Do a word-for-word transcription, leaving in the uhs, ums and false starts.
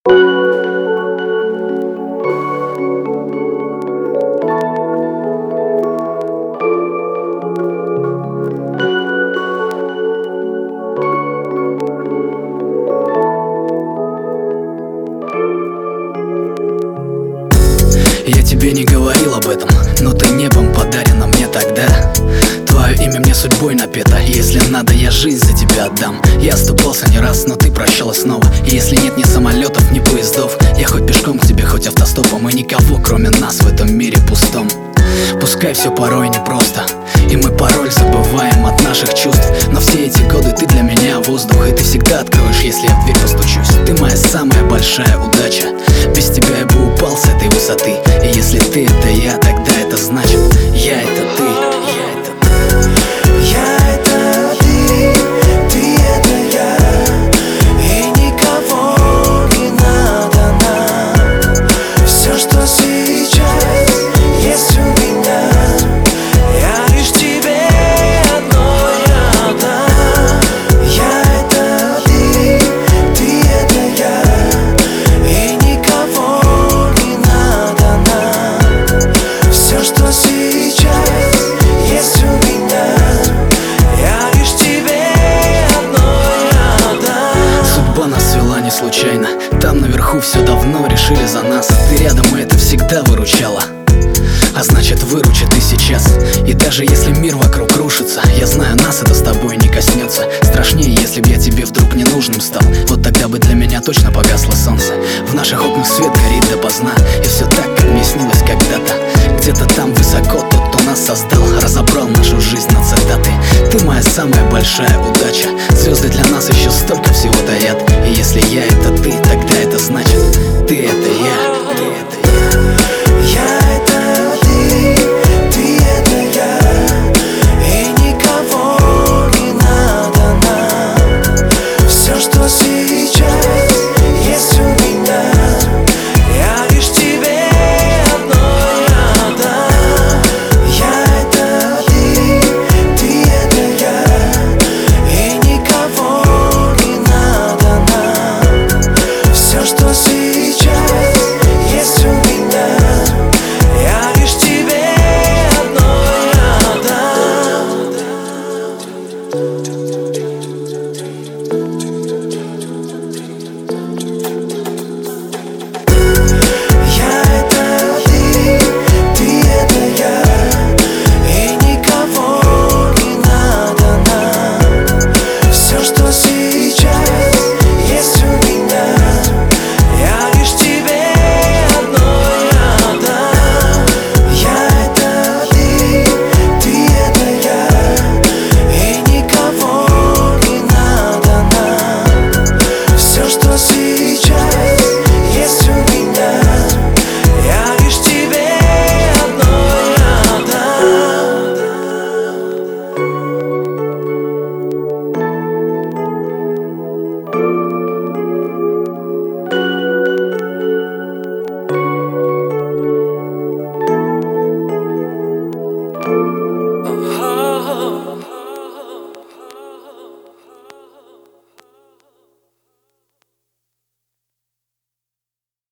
Я тебе не говорил об этом, но ты небом подарена мне тогда. Твое имя мне судьбой напето. Если надо, я жизнь за тебя отдам. Я оступался не раз, но ты прощала снова. И если нет ни самолетов, ни поездов, я хоть пешком к тебе, хоть автостопом. И никого, кроме нас, в этом мире пустом. Пускай все порой непросто, и мы порой забываем от наших чувств, но все эти годы ты для меня воздух, и ты всегда откроешь, если я в дверь постучусь. Ты моя самая большая удача. Без тебя я бы упал с этой высоты. И если ты это я, тогда это значит я это ты. Я это ты. Я это ты, ты это я, и никого не надо нам. Все, что сейчас есть у меня, я лишь тебе одной отдам. Я это ты, ты это я, и никого не надо нам. Все, что сейчас есть у меня, я лишь тебе одной отдам. Судьба нас свела не случайно. Там наверху все давно решили за нас. Ты рядом, и это всегда выручало. А значит, выручит и сейчас. И даже если мир вокруг рушится, я знаю, нас это с тобой не коснется. Страшнее, если б я тебе вдруг ненужным стал. Вот тогда бы для меня точно погасло солнце. В наших окнах свет горит допоздна, и все так, как мне снилось когда-то. Где-то там высоко тот, кто нас создал, разобрал нашу жизнь на цитаты. Ты моя самая большая удача. Звезды для нас еще столько всего таят. И если я это ты, тогда это значит ты это я, ты это я. Я это ты, ты это я, и никого не надо нам. Все, что сейчас есть у меня, я лишь тебе одной отдам. Я это ты, ты это я, и никого не надо нам. Все, что сейчас